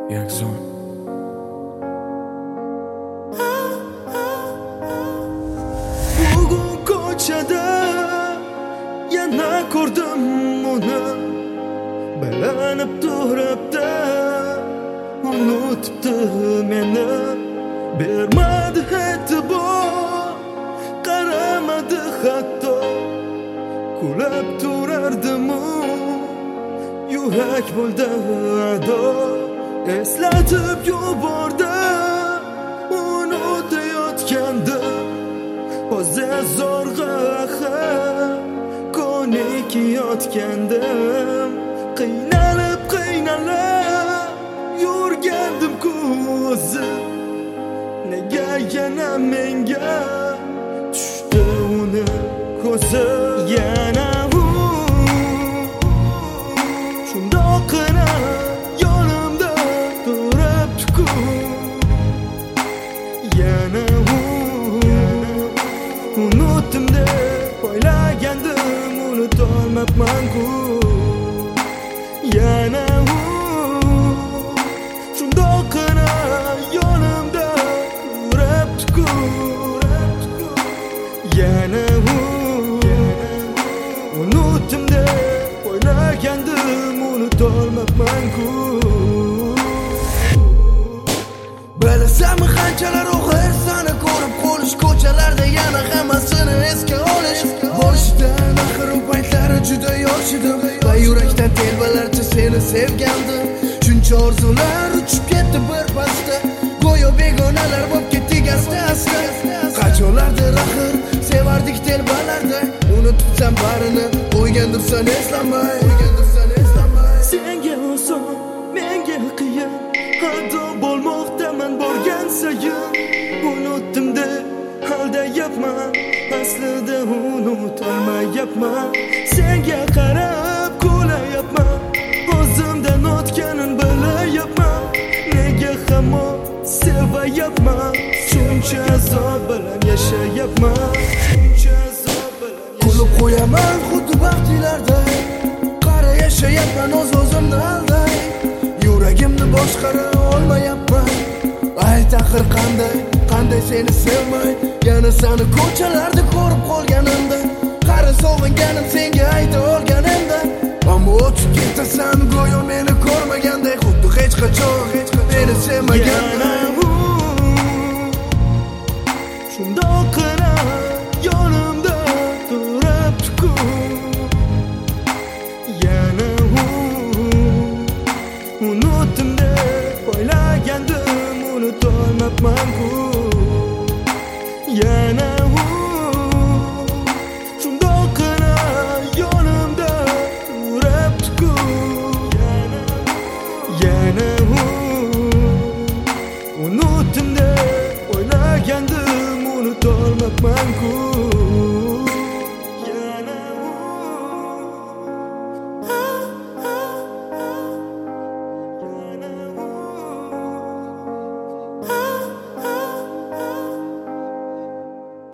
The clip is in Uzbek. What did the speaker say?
Yakson. Bugun ko'chada yana ko'rdim uni, balanib turibdi, unutibdi meni. Bermadi e'tibor, qaramadi hatto, kulib turardim-u, yurak bo'ldi ado. Eslatib yubordi unutayotgandim, o'zi zo'rg'a ko'nikayotgandim. Qiynalib yurgandim-ku o'zi, nega yana menga tushdi uni ko'zi. Yana u shundoqqina yonimda turibdi-ku, yana u unutdim deb o'ylagandim, unutolmabman-ku. Yana u shundoqqina yonimda turibdi-ku, yana u unutdim deb o'ylagandim, unutolmabman-ku. Bilasan qanchalar og'ir seni ko'rib qolish, ko'chalarda yana hammasini esga olish. Boshdan oxirim paytlari juda yosh edim va yurakdan telbalarcha seni sevgandim. Shuncha orzular uchib ketdi bir pasda, go'yo begonalar bo'lib ketdik asta-asta. Qachonlardir axir sevardik telbalarda, unutibsan barini, qo'ygandirsan eslamay. Senga oson, menga qiyin, xato bo'lmoqdaman borgan sayin. Unutdim deb aldayapman, aslida unutolmayapman. Senga qarab kulayapman, o'zimdan o'tganin bilayapman. Nega hamon sevayapman, shuncha azob bilan yashayapman. Kulib qo'yaman xuddi baxtlilarda, qara yashayapman o'z-o'zimni alday. Yuragimni boshqara olmayapman, ayt axir qanday seni sevmay, yana seni ko'chalarda ko'rib qolganimda, qara sog'inganim senga ayta olganimda. Ammo o'tib ketasan go'yo meni ko'rmaganday, xuddi hech qachon meni sevmaganday. Shundoqqina yonimda turibdi-ku, yana u unutdim deb o'ylagandim, unutolmabman-ku. Yana u shundoqqina yonimda turibdi-ku, yana u unutdim deb o'ylagandim, unutolmabman-ku.